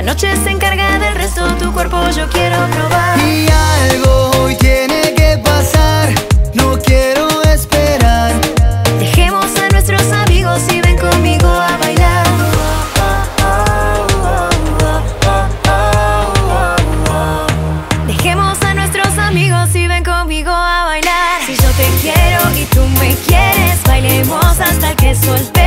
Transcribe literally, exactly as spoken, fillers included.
La noche se encarga del resto, tu cuerpo yo quiero probar. Y algo hoy tiene que pasar, no quiero esperar. Dejemos a nuestros amigos y ven conmigo a bailar. Dejemos a nuestros amigos y ven conmigo a bailar. Si yo te quiero y tú me quieres, bailemos hasta que soltemos.